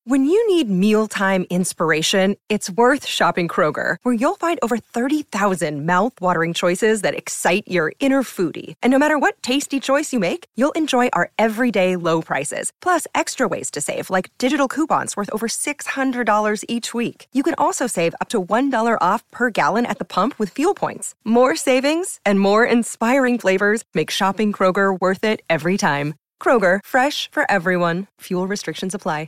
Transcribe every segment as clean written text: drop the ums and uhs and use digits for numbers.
When you need mealtime inspiration, it's worth shopping Kroger, where you'll find over 30,000 mouth-watering choices that excite your inner foodie. And no matter what tasty choice you make, you'll enjoy our everyday low prices, plus extra ways to save, like digital coupons worth over $600 each week. You can also save up to $1 off per gallon at the pump with fuel points. More savings and more inspiring flavors make shopping Kroger worth it every time. Kroger, fresh for everyone. Fuel restrictions apply.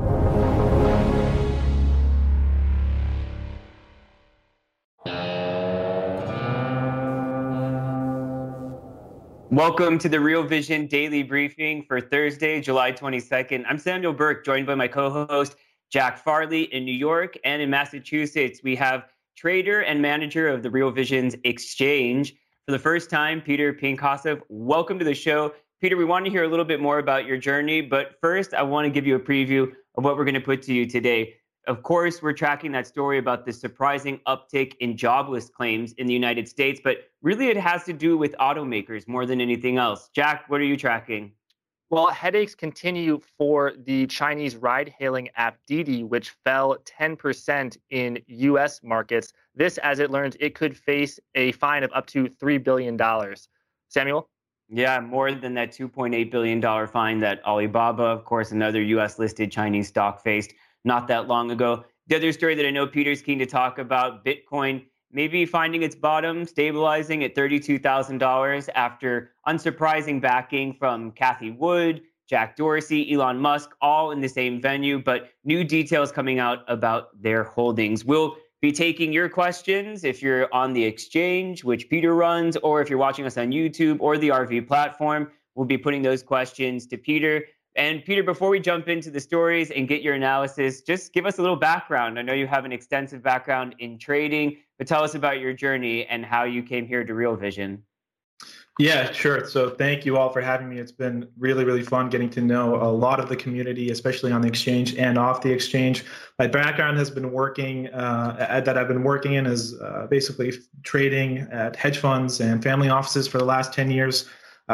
Welcome to the Real Vision Daily Briefing for Thursday, July 22nd. I'm Samuel Burke, joined by my co-host, Jack Farley, in New York. And in Massachusetts, we have trader and manager of the Real Vision's Exchange. For the first time, Peter Pinkosov. Welcome to the show. Peter, we want to hear a little bit more about your journey, but first, I want to give you a preview of what we're going to put to you today. Of course, we're tracking that story about the surprising uptick in jobless claims in the United States, but really it has to do with automakers more than anything else. Jack, what are you tracking? Well, headaches continue for the Chinese ride-hailing app Didi, which fell 10% in U.S. markets. This, as it learns, it could face a fine of up to $3 billion. Samuel? Yeah, more than that $2.8 billion fine that Alibaba, of course, another U.S.-listed Chinese stock, faced not that long ago. The other story that I know Peter's keen to talk about, Bitcoin maybe finding its bottom, stabilizing at $32,000 after unsurprising backing from Cathie Wood, Jack Dorsey, Elon Musk, all in the same venue, but new details coming out about their holdings. We'll be taking your questions if you're on the exchange, which Peter runs, or if you're watching us on YouTube or the RV platform. We'll be putting those questions to Peter. And Peter, before we jump into the stories and get your analysis, just give us a little background. I know you have an extensive background in trading, but tell us about your journey and how you came here to Real Vision. Yeah, sure. So thank you all for having me. It's been really, really fun getting to know a lot of the community, especially on the exchange and off the exchange. My background has been working, that I've been working in is basically trading at hedge funds and family offices for the last 10 years.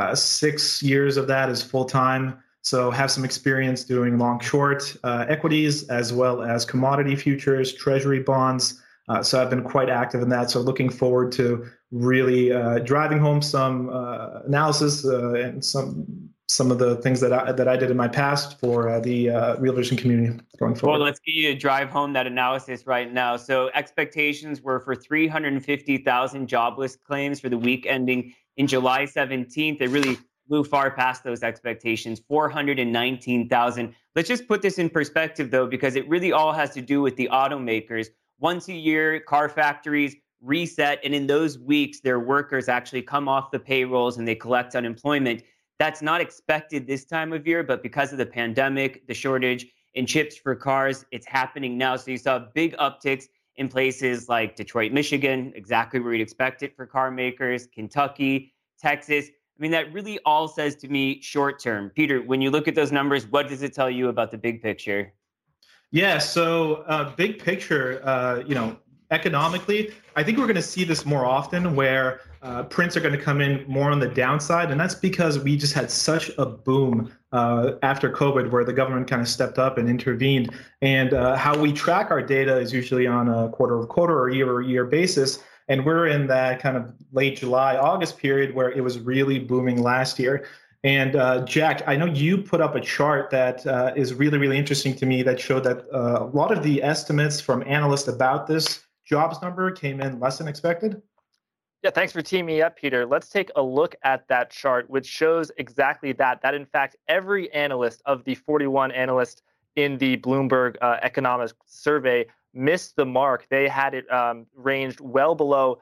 6 years of that is full-time. So have some experience doing long short equities as well as commodity futures, treasury bonds. So I've been quite active in that. So looking forward to really driving home some analysis and some of the things that I did in my past for the Real Vision community going forward. Well, let's get you to drive home that analysis right now. So expectations were for 350,000 jobless claims for the week ending in July 17th. They really blew far past those expectations, 419,000. Let's just put this in perspective, though, because it really all has to do with the automakers. Once a year, car factories reset, and in those weeks, their workers actually come off the payrolls and they collect unemployment. That's not expected this time of year, but because of the pandemic, the shortage in chips for cars, it's happening now. So you saw big upticks in places like Detroit, Michigan, exactly where you'd expect it for car makers, Kentucky, Texas. I mean, that really all says to me short term. Peter, when you look at those numbers, what does it tell you about the big picture? Yeah, so big picture, economically, I think we're going to see this more often where prints are going to come in more on the downside. And that's because we just had such a boom after COVID where the government kind of stepped up and intervened. And how we track our data is usually on a quarter-over-quarter or year-over-year basis. And we're in that kind of late July, August period where it was really booming last year. And Jack, I know you put up a chart that is really, really interesting to me that showed that a lot of the estimates from analysts about this jobs number came in less than expected. Yeah, thanks for teaming me up, Peter. Let's take a look at that chart, which shows exactly that in fact, every analyst of the 41 analysts in the Bloomberg Economics survey missed the mark. They had it ranged well below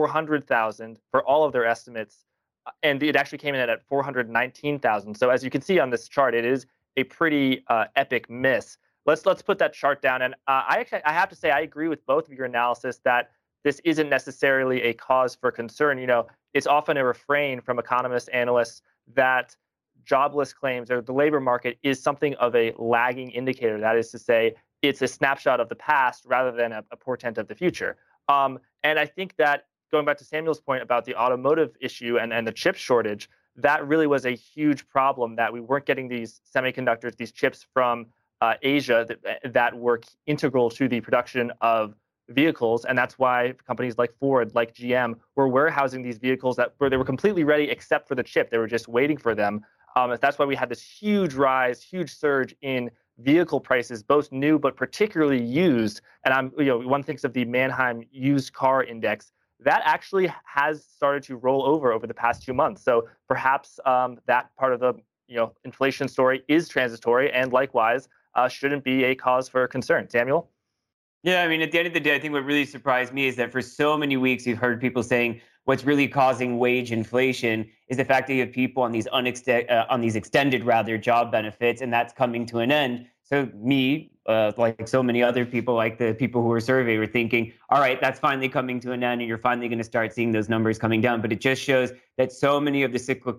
400,000 for all of their estimates. And it actually came in at 419,000. So as you can see on this chart, it is a pretty epic miss. Let's put that chart down. And I have to say, I agree with both of your analysis that this isn't necessarily a cause for concern. You know, it's often a refrain from economists, analysts that jobless claims or the labor market is something of a lagging indicator. That is to say, it's a snapshot of the past rather than a portent of the future. And I think that going back to Samuel's point about the automotive issue and the chip shortage, that really was a huge problem, that we weren't getting these semiconductors, these chips from Asia that were integral to the production of vehicles. And that's why companies like Ford, like GM, were warehousing these vehicles where they were completely ready except for the chip. They were just waiting for them. That's why we had this huge rise, huge surge in vehicle prices, both new but particularly used. And one thinks of the Manheim Used Car Index. That actually has started to roll over the past 2 months. So perhaps that part of the inflation story is transitory, and likewise shouldn't be a cause for concern. Samuel? Yeah, I mean, at the end of the day, I think what really surprised me is that for so many weeks, you've heard people saying what's really causing wage inflation is the fact that you have people on these extended job benefits, and that's coming to an end. So me, like so many other people, like the people who were surveyed, were thinking, all right, that's finally coming to an end, and you're finally going to start seeing those numbers coming down. But it just shows that so much of the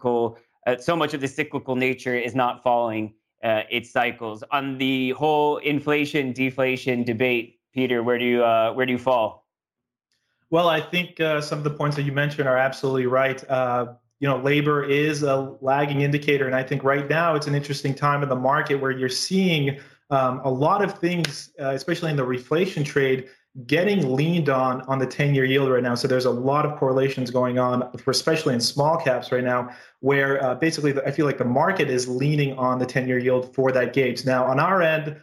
cyclical nature is not following its cycles. On the whole inflation deflation debate, Peter, where do you fall? Well, I think some of the points that you mentioned are absolutely right. Labor is a lagging indicator, and I think right now it's an interesting time in the market where you're seeing a lot of things, especially in the reflation trade, getting leaned on the 10-year yield right now. So there's a lot of correlations going on, especially in small caps right now, where basically I feel like the market is leaning on the 10-year yield for that gauge. Now, on our end,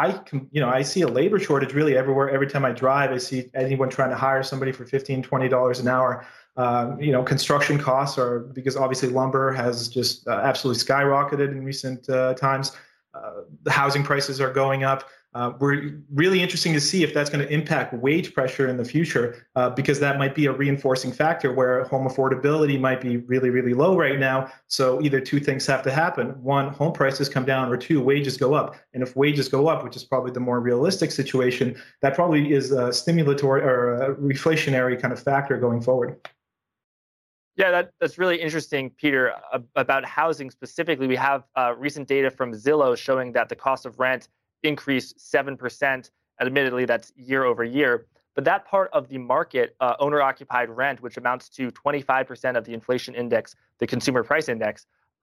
I see a labor shortage really everywhere. Every time I drive, I see anyone trying to hire somebody for $15, $20 an hour. Construction costs are, because obviously lumber has just absolutely skyrocketed in recent times. The housing prices are going up. We're really interesting to see if that's going to impact wage pressure in the future, because that might be a reinforcing factor where home affordability might be really, really low right now. So either two things have to happen. One, home prices come down, or two, wages go up. And if wages go up, which is probably the more realistic situation, that probably is a stimulatory or a reflationary kind of factor going forward. Yeah, that's really interesting, Peter, about housing specifically. We have recent data from Zillow showing that the cost of rent increased 7%. And admittedly, that's year over year. But that part of the market, owner-occupied rent, which amounts to 25% of the inflation index, the consumer price index,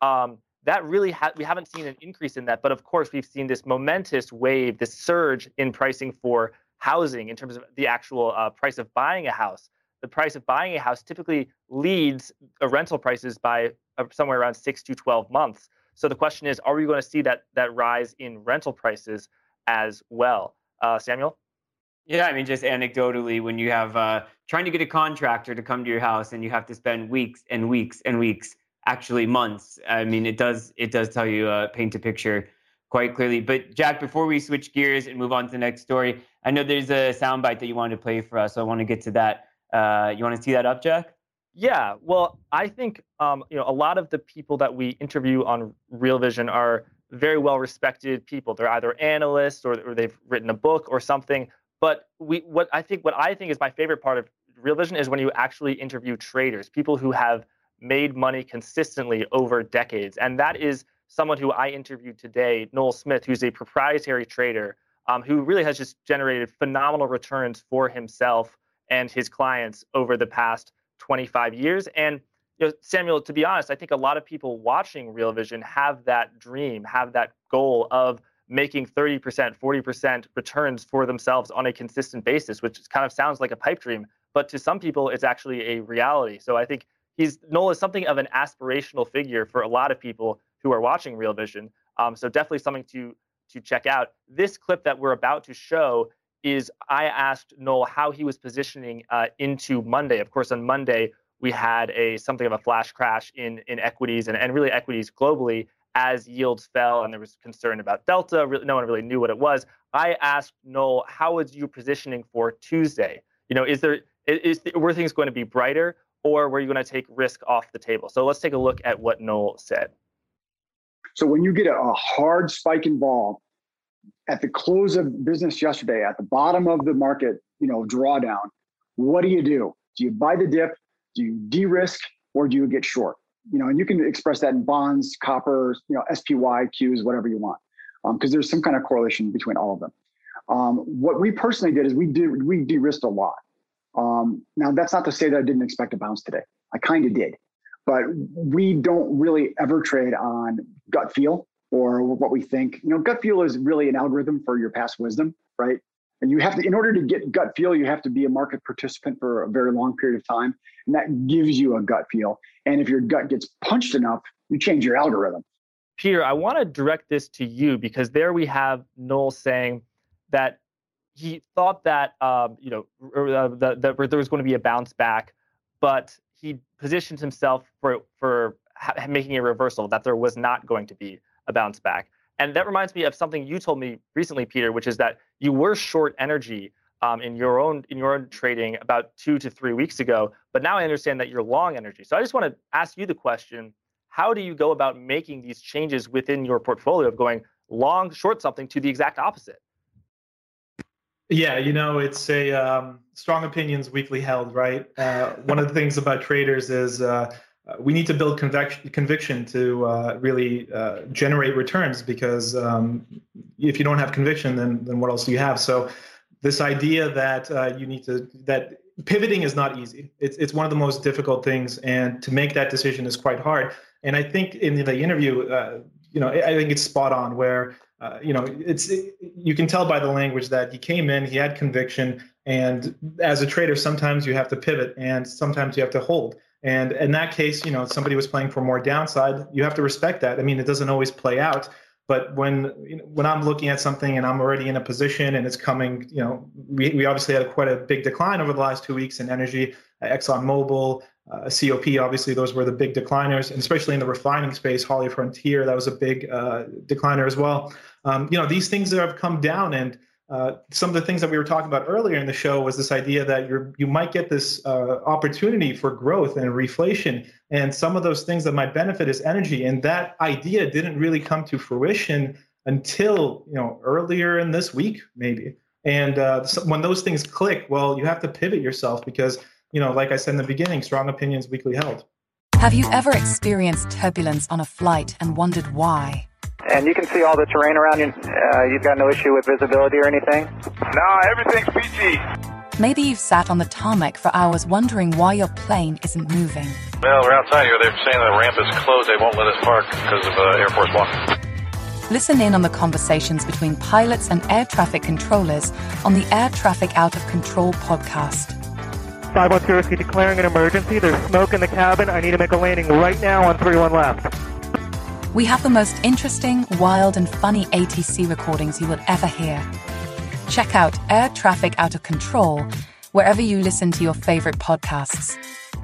that really we haven't seen an increase in that. But of course, we've seen this momentous wave, this surge in pricing for housing in terms of the actual price of buying a house. The price of buying a house typically leads rental prices by somewhere around 6 to 12 months. So the question is, are we going to see that rise in rental prices as well? Samuel? Yeah, I mean, just anecdotally, when you have trying to get a contractor to come to your house and you have to spend weeks and weeks and weeks, actually months. I mean, it does tell you, paint a picture quite clearly. But Jack, before we switch gears and move on to the next story, I know there's a soundbite that you wanted to play for us, so I want to get to that. You want to tee that up, Jack? Yeah, well, I think a lot of the people that we interview on Real Vision are very well-respected people. They're either analysts or they've written a book or something. But what I think is my favorite part of Real Vision is when you actually interview traders, people who have made money consistently over decades. And that is someone who I interviewed today, Noel Smith, who's a proprietary trader who really has just generated phenomenal returns for himself and his clients over the past 25 years. And Samuel, to be honest, I think a lot of people watching Real Vision have that dream, have that goal of making 30%, 40% returns for themselves on a consistent basis, which kind of sounds like a pipe dream. But to some people, it's actually a reality. So I think Noel is something of an aspirational figure for a lot of people who are watching Real Vision. So definitely something to check out. This clip that we're about to show is I asked Noel how he was positioning into Monday. Of course, on Monday, we had something of a flash crash in equities and really equities globally as yields fell and there was concern about Delta. No one really knew what it was. I asked Noel, how was you positioning for Tuesday? Were things going to be brighter, or were you going to take risk off the table? So let's take a look at what Noel said. So when you get a hard spike in vol at the close of business yesterday, at the bottom of the market, drawdown, what do? Do you buy the dip? Do you de-risk, or do you get short? And you can express that in bonds, copper, SPY, Qs, whatever you want, because there's some kind of correlation between all of them. What we personally did is we de-risked a lot. Now, that's not to say that I didn't expect a bounce today. I kind of did. But we don't really ever trade on gut feel or what we think. Gut feel is really an algorithm for your past wisdom, right? And you have to, in order to get gut feel, you have to be a market participant for a very long period of time. And that gives you a gut feel. And if your gut gets punched enough, you change your algorithm. Peter, I want to direct this to you because there we have Noel saying that he thought that that there was going to be a bounce back, but he positioned himself for making a reversal, that there was not going to be a bounce back. And that reminds me of something you told me recently, Peter, which is that you were short energy in your own trading about 2 to 3 weeks ago, but now I understand that you're long energy. So I just want to ask you the question: how do you go about making these changes within your portfolio of going long, short something to the exact opposite? Yeah, it's a strong opinions weakly held, right? One of the things about traders is we need to build conviction to really generate returns, because if you don't have conviction, then what else do you have? So this idea that that pivoting is not easy. It's one of the most difficult things, and to make that decision is quite hard. And I think in the interview, I think it's spot on where, you can tell by the language that he came in, he had conviction, and as a trader, sometimes you have to pivot and sometimes you have to hold. And in that case, somebody was playing for more downside. You have to respect that. I mean, it doesn't always play out, but when I'm looking at something and I'm already in a position and it's coming, we obviously had quite a big decline over the last 2 weeks in energy, ExxonMobil, COP, obviously those were the big decliners, and especially in the refining space, HollyFrontier, that was a big decliner as well. These things that have come down, and some of the things that we were talking about earlier in the show was this idea that you might get this opportunity for growth and reflation, and some of those things that might benefit is energy, and that idea didn't really come to fruition until earlier in this week maybe. And when those things click, well, you have to pivot yourself because like I said in the beginning, strong opinions weakly held. Have you ever experienced turbulence on a flight and wondered why? And you can see all the terrain around you. You've got no issue with visibility or anything? No, everything's peachy. Maybe you've sat on the tarmac for hours wondering why your plane isn't moving. Well, we're outside here. They're saying the ramp is closed. They won't let us park because of Air Force One. Listen in on the conversations between pilots and air traffic controllers on the Air Traffic Out of Control podcast. 510 Whiskey declaring an emergency. There's smoke in the cabin. I need to make a landing right now on 31 left. We have the most interesting, wild, and funny ATC recordings you will ever hear. Check out Air Traffic Out of Control wherever you listen to your favorite podcasts.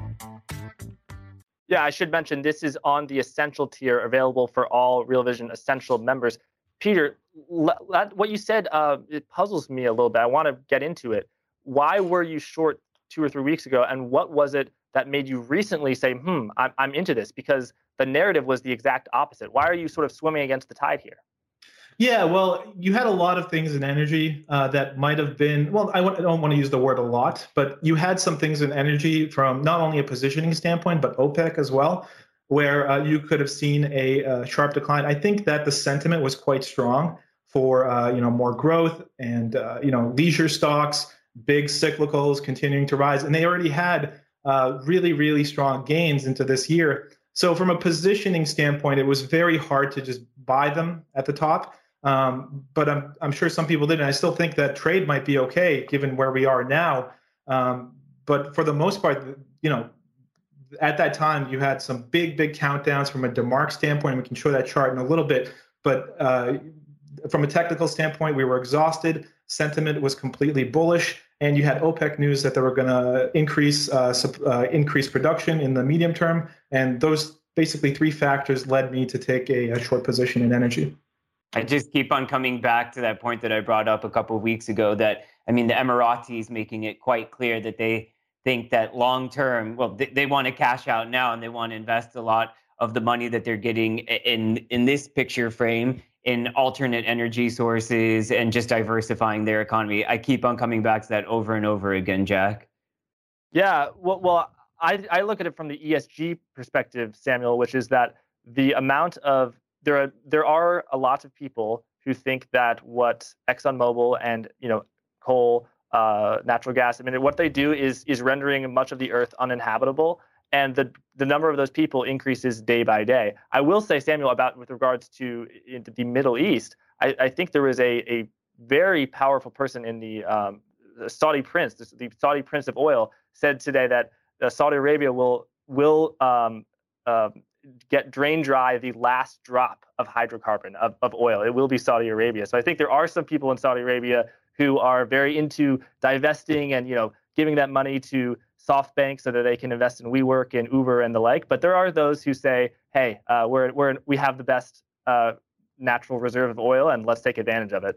Yeah, I should mention this is on the Essential tier, available for all Real Vision Essential members. Peter, what you said, it puzzles me a little bit. I want to get into it. Why were you short 2 or 3 weeks ago, and what was it that made you recently say, I'm into this? Because the narrative was the exact opposite. Why are you sort of swimming against the tide here? Yeah, well, you had a lot of things in energy that might have been, well, I don't want to use the word a lot, but you had some things in energy from not only a positioning standpoint, but OPEC as well, where you could have seen a sharp decline. I think that the sentiment was quite strong for, more growth and, leisure stocks, big cyclicals continuing to rise. And they already had really, really strong gains into this year. So from a positioning standpoint, it was very hard to just buy them at the top. But I'm sure some people did. And I still think that trade might be okay given where we are now. But for the most part, at that time, you had some big countdowns from a DeMark standpoint. We can show that chart in a little bit. But from a technical standpoint, we were exhausted. Sentiment was completely bullish. And you had OPEC news that they were going to increase production in the medium term. And those basically 3 factors led me to take a short position in energy. I just keep on coming back to that point that I brought up a couple of weeks ago that, the Emiratis making it quite clear that they think that long term, well, they want to cash out now and they want to invest a lot of the money that they're getting in this picture frame in alternate energy sources and just diversifying their economy. I keep on coming back to that over and over again, Jack. Yeah, well, I look at it from the ESG perspective, Samuel, which is that the amount of there are a lot of people who think that what ExxonMobil and coal, natural gas, what they do is rendering much of the earth uninhabitable. and the number of those people increases day by day. I will say, Samuel, with regards to the Middle East, I think there was a very powerful person in the Saudi prince, the Saudi prince of oil, said today that Saudi Arabia will get drain dry the last drop of hydrocarbon of oil. It will be Saudi Arabia. So I think there are some people in Saudi Arabia who are very into divesting and giving that money to SoftBank so that they can invest in WeWork and Uber and the like. But there are those who say, hey, we have the best natural reserve of oil, and let's take advantage of it.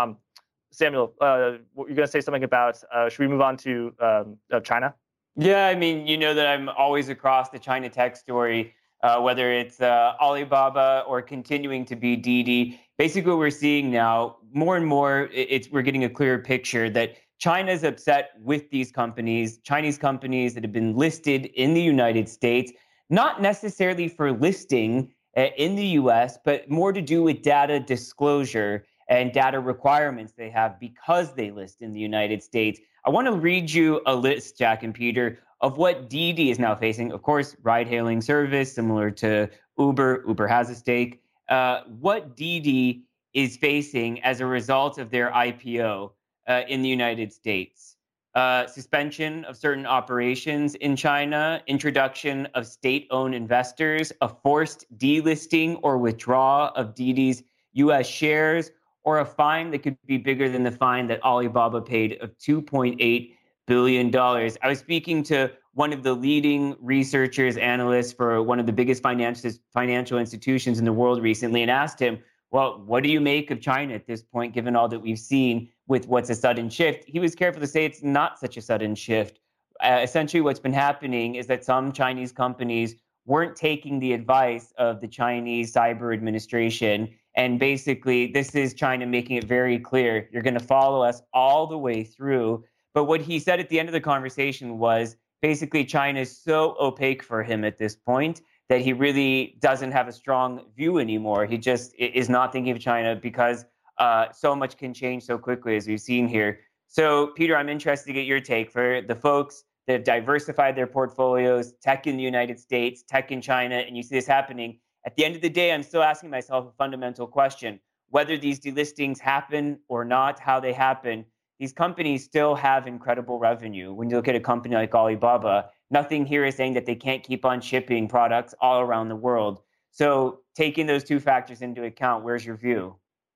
Samuel, you're going to say something about, should we move on to China? Yeah, I mean, you know that I'm always across the China tech story, whether it's Alibaba or continuing to be Didi. Basically, what we're seeing now, more and more, we're getting a clearer picture that China's upset with these companies, Chinese companies that have been listed in the United States, not necessarily for listing in the US, but more to do with data disclosure and data requirements they have because they list in the United States. I want to read you a list, Jack and Peter, of what Didi is now facing. Of course, ride-hailing service, similar to Uber. Uber has a stake. What Didi is facing as a result of their IPO in the United States. Suspension of certain operations in China, introduction of state-owned investors, a forced delisting or withdrawal of Didi's U.S. shares, or a fine that could be bigger than the fine that Alibaba paid of $2.8 billion. I was speaking to one of the leading researchers, analysts for one of the biggest financial institutions in the world recently, and asked him, well, what do you make of China at this point, given all that we've seen with what's a sudden shift? He was careful to say it's not such a sudden shift. Essentially, what's been happening is that some Chinese companies weren't taking the advice of the Chinese Cyber Administration. And basically, this is China making it very clear, you're going to follow us all the way through. But what he said at the end of the conversation was basically China is so opaque for him at this point that he really doesn't have a strong view anymore. He just is not thinking of China because so much can change so quickly, as we've seen here. So, Peter, I'm interested to get your take for the folks that have diversified their portfolios, tech in the United States, tech in China, and you see this happening. At the end of the day, I'm still asking myself a fundamental question. Whether these delistings happen or not, how they happen, these companies still have incredible revenue. When you look at a company like Alibaba, nothing here is saying that they can't keep on shipping products all around the world. So taking those two factors into account, where's your view?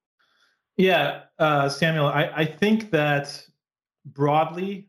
Yeah, Samuel, I think that broadly,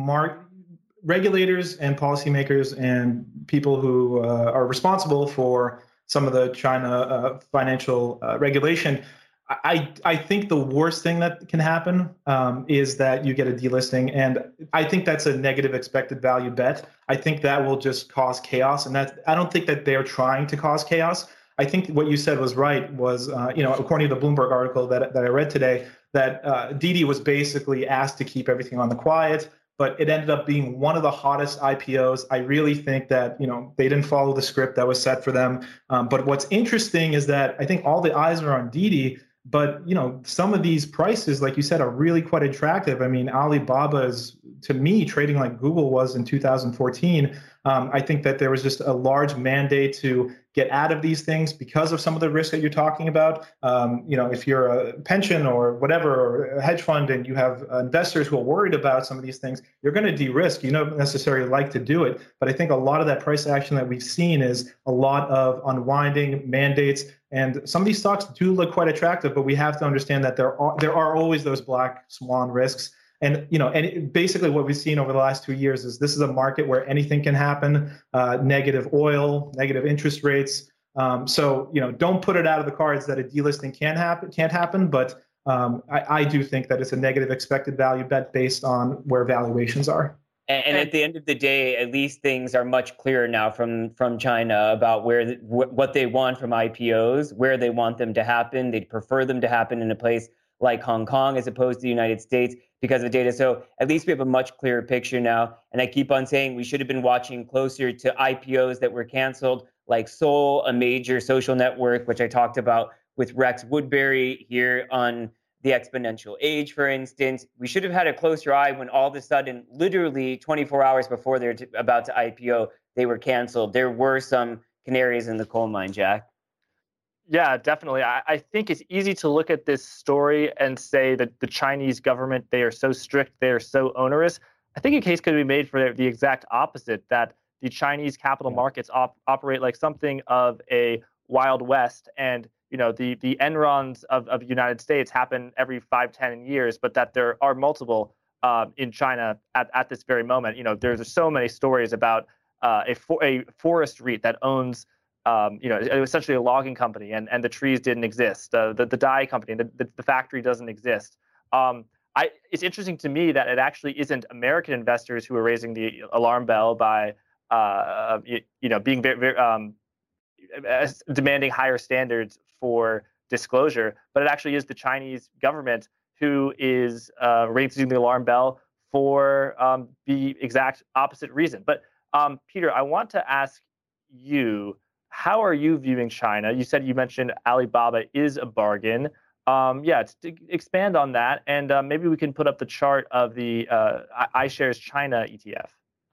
regulators and policymakers and people who are responsible for some of the China financial regulation, I think the worst thing that can happen is that you get a delisting, and I think that's a negative expected value bet. I think that will just cause chaos, and I don't think that they're trying to cause chaos. I think what you said was right. Was according to the Bloomberg article that I read today, that Didi was basically asked to keep everything on the quiet, but it ended up being one of the hottest IPOs. I really think that they didn't follow the script that was set for them. But what's interesting is that I think all the eyes are on Didi. But some of these prices, like you said, are really quite attractive. I mean, Alibaba is, to me, trading like Google was in 2014. I think that there was just a large mandate to get out of these things because of some of the risks that you're talking about. If you're a pension or whatever, or a hedge fund, and you have investors who are worried about some of these things, you're going to de-risk. You don't necessarily like to do it. But I think a lot of that price action that we've seen is a lot of unwinding mandates. And some of these stocks do look quite attractive, but we have to understand that there are always those black swan risks. And basically what we've seen over the last 2 years is this is a market where anything can happen. Negative oil, negative interest rates. So don't put it out of the cards that a delisting can't happen. But I do think that it's a negative expected value bet based on where valuations are. And at the end of the day, at least things are much clearer now from China about what they want from IPOs, where they want them to happen. They'd prefer them to happen in a place like Hong Kong as opposed to the United States because of data. So at least we have a much clearer picture now. And I keep on saying we should have been watching closer to IPOs that were canceled, like Soul, a major social network, which I talked about with Rex Woodbury here on the exponential age, for instance. We should have had a closer eye when all of a sudden, literally 24 hours before they're about to IPO, they were canceled. There were some canaries in the coal mine, Jack. Yeah, definitely. I think it's easy to look at this story and say that the Chinese government, they are so strict, they are so onerous. I think a case could be made for the exact opposite, that the Chinese capital markets operate like something of a Wild West. And, the Enrons of the United States happen every 5-10 years, but that there are multiple in China at this very moment. There's so many stories about a forest REIT that owns essentially a logging company, and the trees didn't exist. The dye company, the factory doesn't exist. It's interesting to me that it actually isn't American investors who are raising the alarm bell by, being very demanding higher standards for disclosure, but it actually is the Chinese government who is raising the alarm bell for the exact opposite reason. But Peter, I want to ask you, how are you viewing China? You mentioned Alibaba is a bargain. To expand on that, and maybe we can put up the chart of the iShares China ETF.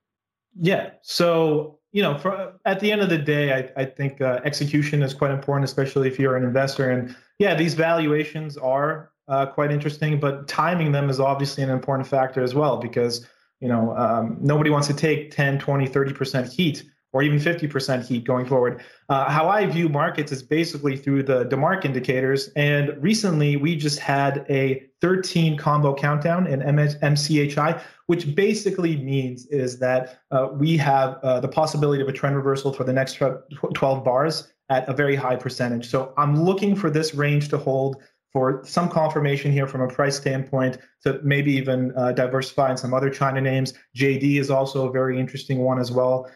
Yeah. So, at the end of the day, I think execution is quite important, especially if you're an investor. And these valuations are quite interesting, but timing them is obviously an important factor as well, because, nobody wants to take 10, 20, 30% heat, or even 50% heat going forward. How I view markets is basically through the DeMark indicators. And recently, we just had a 13 combo countdown in MCHI, which basically means is that we have the possibility of a trend reversal for the next 12 bars at a very high percentage. So I'm looking for this range to hold, for some confirmation here from a price standpoint, to maybe even diversify in some other China names. JD is also a very interesting one as well.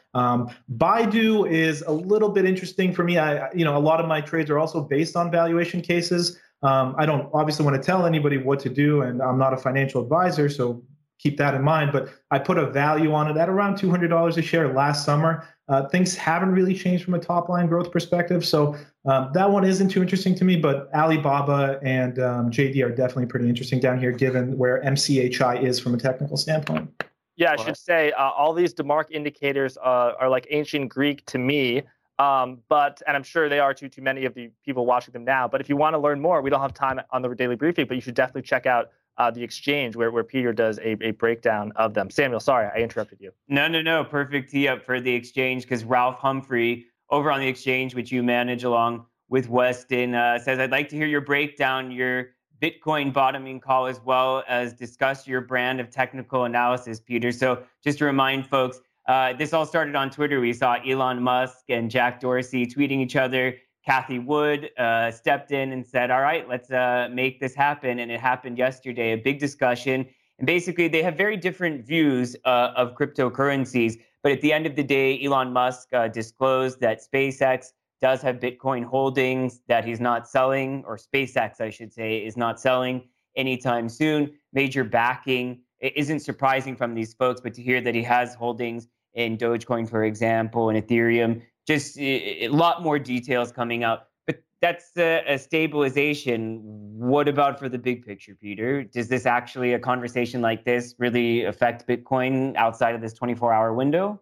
Baidu is a little bit interesting for me. A lot of my trades are also based on valuation cases. I don't obviously want to tell anybody what to do, and I'm not a financial advisor, so keep that in mind. But I put a value on it at around $200 a share last summer. Things haven't really changed from a top line growth perspective. So that one isn't too interesting to me, but Alibaba and JD are definitely pretty interesting down here, given where MCHI is from a technical standpoint. Yeah, I should say all these DeMark indicators are like ancient Greek to me, and I'm sure they are to many of the people watching them now. But if you want to learn more, we don't have time on the daily briefing, but you should definitely check out the exchange where Peter does a breakdown of them. Samuel, sorry, I interrupted you. No. Perfect tee up for the exchange, because Ralph Humphrey over on the exchange, which you manage along with Weston, says, I'd like to hear your breakdown, your Bitcoin bottoming call, as well as discuss your brand of technical analysis, Peter. So just to remind folks, this all started on Twitter. We saw Elon Musk and Jack Dorsey tweeting each other. Cathie Wood stepped in and said, all right, let's make this happen. And it happened yesterday, a big discussion. And basically, they have very different views of cryptocurrencies. But at the end of the day, Elon Musk disclosed that SpaceX does have Bitcoin holdings that he's not selling, or SpaceX, I should say, is not selling anytime soon. Major backing. It isn't surprising from these folks, but to hear that he has holdings in Dogecoin, for example, and Ethereum, just a lot more details coming out. But that's a stabilization. What about for the big picture, Peter? Does this actually, a conversation like this, really affect Bitcoin outside of this 24-hour window?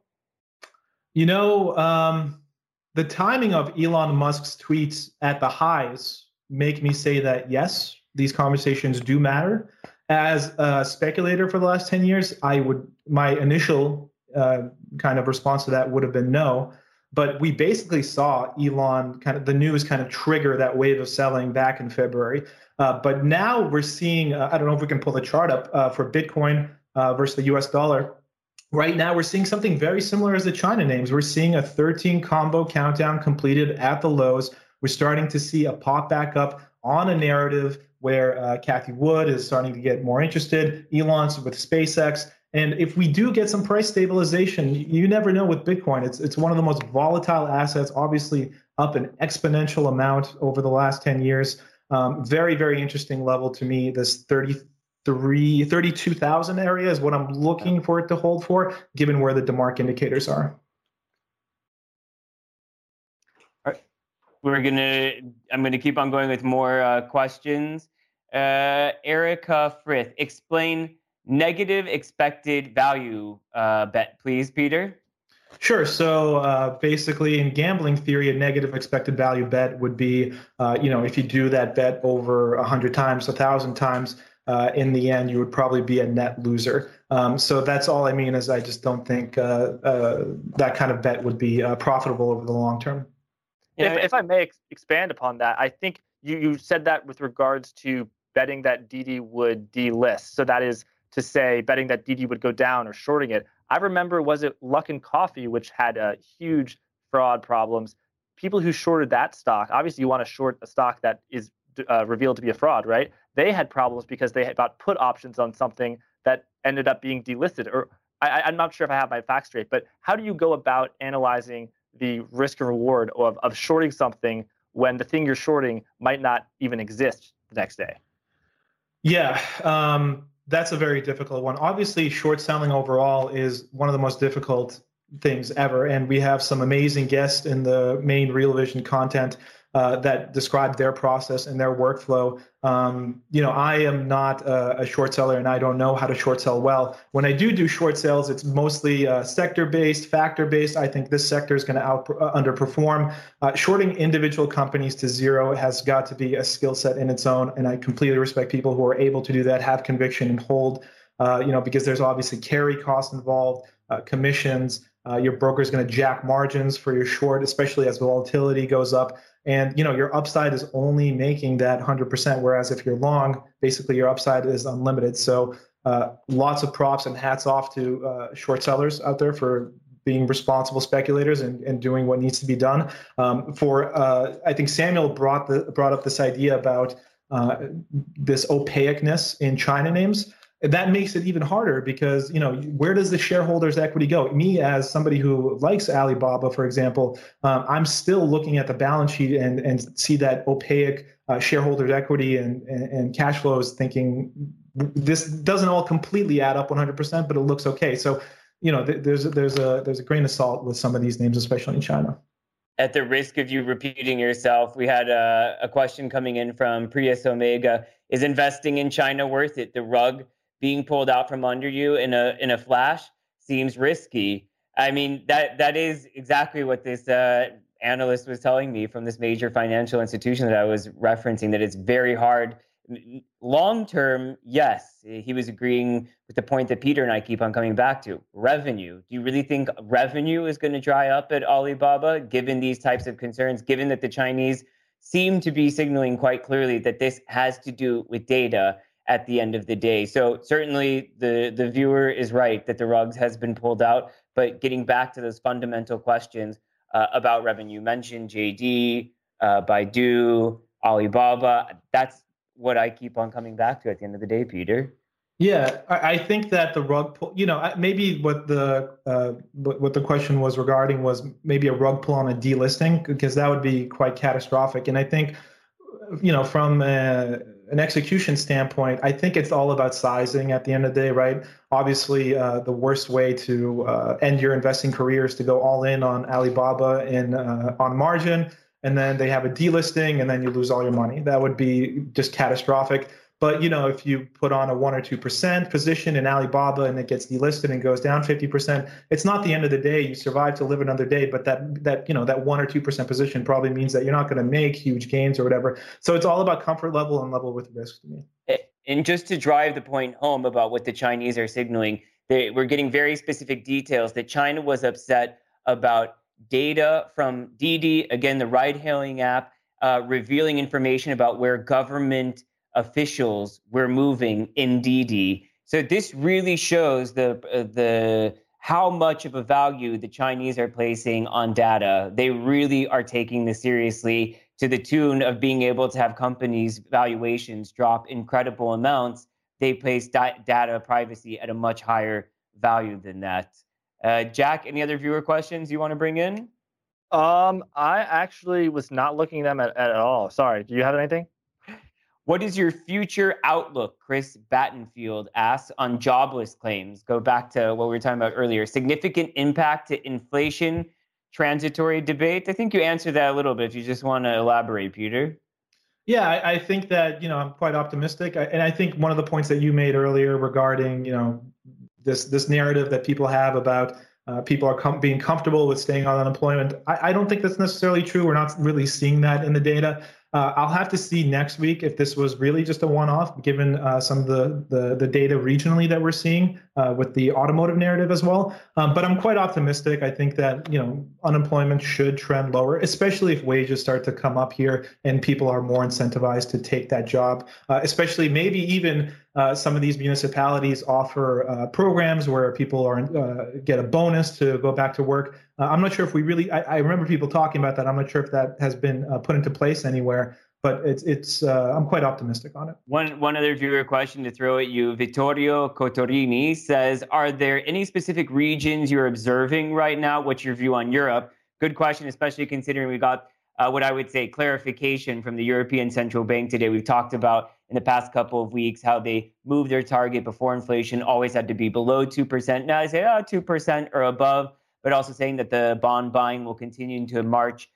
The timing of Elon Musk's tweets at the highs make me say that, yes, these conversations do matter. As a speculator for the last 10 years, my initial kind of response to that would have been no. But we basically saw Elon the news trigger that wave of selling back in February. But now we're seeing, I don't know if we can pull the chart up for Bitcoin versus the US dollar. Right now, we're seeing something very similar as the China names. We're seeing a 13 combo countdown completed at the lows. We're starting to see a pop back up on a narrative where Cathie Wood is starting to get more interested, Elon's with SpaceX. And if we do get some price stabilization, you never know with Bitcoin. It's one of the most volatile assets, obviously up an exponential amount over the last 10 years. Very, very interesting level to me. This 32,000 area is what I'm looking for it to hold for, given where the DeMark indicators are. All right. I'm going to keep on going with more questions. Erica Frith, explain negative expected value bet, please, Peter. Sure. So basically, in gambling theory, a negative expected value bet would be, if you do that bet over 100 times, 1,000 times, in the end, you would probably be a net loser. So that's all I mean is I just don't think that kind of bet would be profitable over the long term. If I may expand upon that, I think you said that with regards to betting that Didi would delist. So that is to say, betting that Didi would go down or shorting it. I remember, was it Luckin Coffee, which had huge fraud problems? People who shorted that stock, obviously you want to short a stock that is revealed to be a fraud, right? They had problems because they had bought put options on something that ended up being delisted. Or I'm not sure if I have my facts straight, but how do you go about analyzing the risk and reward of shorting something when the thing you're shorting might not even exist the next day? Yeah, that's a very difficult one. Obviously, short selling overall is one of the most difficult things ever. And we have some amazing guests in the main Real Vision content that describe their process and their workflow. I am not a short seller and I don't know how to short sell well. When I do short sales, it's mostly sector-based, factor-based. I think this sector is going to underperform. Shorting individual companies to zero has got to be a skill set in its own. And I completely respect people who are able to do that, have conviction and hold, because there's obviously carry costs involved, commissions. Your broker is going to jack margins for your short, especially as volatility goes up. And, your upside is only making that 100%, whereas if you're long, basically your upside is unlimited. So lots of props and hats off to short sellers out there for being responsible speculators and doing what needs to be done. I think Samuel brought up this idea about this opaqueness in China names. That makes it even harder because, where does the shareholders' equity go? Me, as somebody who likes Alibaba, for example, I'm still looking at the balance sheet and see that opaque shareholders' equity and cash flows, thinking this doesn't all completely add up 100%, but it looks okay. So, there's a grain of salt with some of these names, especially in China. At the risk of you repeating yourself, we had a question coming in from Prius Omega. Is investing in China worth it? The rug being pulled out from under you in a flash seems risky. I mean, that is exactly what this analyst was telling me from this major financial institution that I was referencing, that it's very hard. Long term, yes, he was agreeing with the point that Peter and I keep on coming back to. Revenue. Do you really think revenue is going to dry up at Alibaba, given these types of concerns, given that the Chinese seem to be signaling quite clearly that this has to do with data at the end of the day? So certainly the viewer is right that the rugs has been pulled out, but getting back to those fundamental questions about revenue, you mentioned JD, Baidu, Alibaba, that's what I keep on coming back to at the end of the day, Peter. Yeah, I think that the rug pull, maybe what the question was regarding was maybe a rug pull on a delisting, because that would be quite catastrophic. And I think, from an execution standpoint, I think it's all about sizing at the end of the day, right? Obviously, the worst way to end your investing career is to go all in on Alibaba and on margin, and then they have a delisting, and then you lose all your money. That would be just catastrophic. But, if you put on a 1 or 2% position in Alibaba and it gets delisted and goes down 50%, it's not the end of the day. You survive to live another day, but that 1 or 2% position probably means that you're not going to make huge gains or whatever. So it's all about comfort level and level with risk to me. And just to drive the point home about what the Chinese are signaling, we're getting very specific details that China was upset about data from Didi, again, the ride-hailing app, revealing information about where government officials were moving in Didi. So this really shows the how much of a value the Chinese are placing on data. They really are taking this seriously, to the tune of being able to have companies' valuations drop incredible amounts. They place data privacy at a much higher value than that. Jack, any other viewer questions you want to bring in? I actually was not looking at them at all. Sorry. Do you have anything? What is your future outlook? Chris Battenfield asks on jobless claims. Go back to what we were talking about earlier. Significant impact to inflation, transitory debate. I think you answered that a little bit if you just want to elaborate, Peter. Yeah, I think that, I'm quite optimistic. And I think one of the points that you made earlier regarding, this narrative that people have about people are being comfortable with staying on unemployment, I don't think that's necessarily true. We're not really seeing that in the data. I'll have to see next week if this was really just a one-off, given some of the data regionally that we're seeing with the automotive narrative as well. But I'm quite optimistic. I think that unemployment should trend lower, especially if wages start to come up here and people are more incentivized to take that job. Especially maybe even some of these municipalities offer programs where people get a bonus to go back to work. I'm not sure if we really. I remember people talking about that. I'm not sure if that has been put into place anywhere, but it's. I'm quite optimistic on it. One other viewer question to throw at you. Vittorio Cotorini says, "Are there any specific regions you're observing right now? What's your view on Europe?" Good question, especially considering we got what I would say clarification from the European Central Bank today. We've talked about in the past couple of weeks how they moved their target before inflation always had to be below 2%. Now they say 2% or above, but also saying that the bond buying will continue into March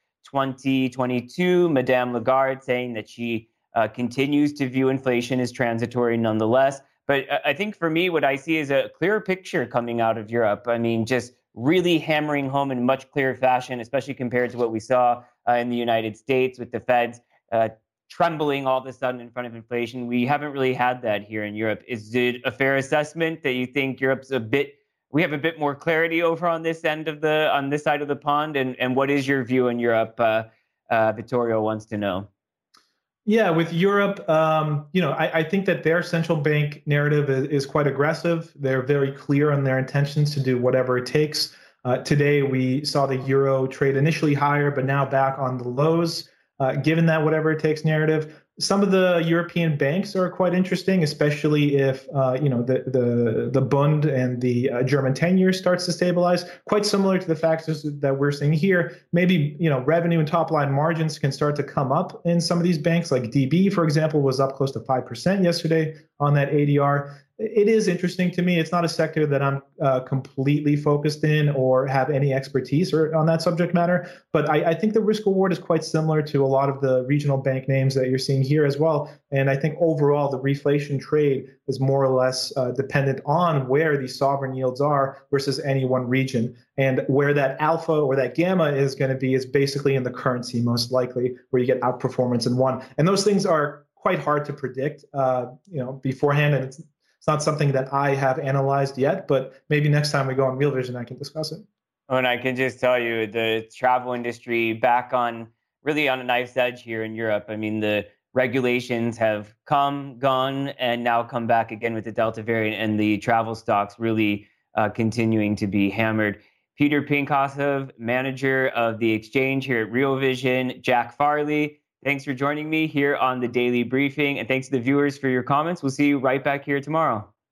2022. Madame Lagarde saying that she continues to view inflation as transitory nonetheless. But I think for me, what I see is a clear picture coming out of Europe. I mean, just really hammering home in much clearer fashion, especially compared to what we saw in the United States with the Feds trembling all of a sudden in front of inflation. We haven't really had that here in Europe. Is it a fair assessment that you think Europe's we have a bit more clarity over on this side of the pond? And what is your view in Europe? Vittorio wants to know. Yeah, with Europe, I think that their central bank narrative is quite aggressive. They're very clear on their intentions to do whatever it takes. Today, we saw the euro trade initially higher, but now back on the lows. Given that whatever it takes narrative, some of the European banks are quite interesting, especially if the Bund and the German 10-year starts to stabilize. Quite similar to the factors that we're seeing here. Maybe revenue and top line margins can start to come up in some of these banks. Like DB, for example, was up close to 5% yesterday on that ADR. It is interesting to me. It's not a sector that I'm completely focused in or have any expertise on that subject matter. But I think the risk reward is quite similar to a lot of the regional bank names that you're seeing here as well. And I think overall, the reflation trade is more or less dependent on where these sovereign yields are versus any one region. And where that alpha or that gamma is going to be is basically in the currency, most likely, where you get outperformance in one. And those things are quite hard to predict, beforehand. And it's not something that I have analyzed yet, but maybe next time we go on Real Vision, I can discuss it. And I can just tell you the travel industry back really on a knife's edge here in Europe. I mean, the regulations have come, gone, and now come back again with the Delta variant, and the travel stocks really continuing to be hammered. Peter Pinkosov, manager of the exchange here at Real Vision, Jack Farley, thanks for joining me here on the Daily Briefing, and thanks to the viewers for your comments. We'll see you right back here tomorrow.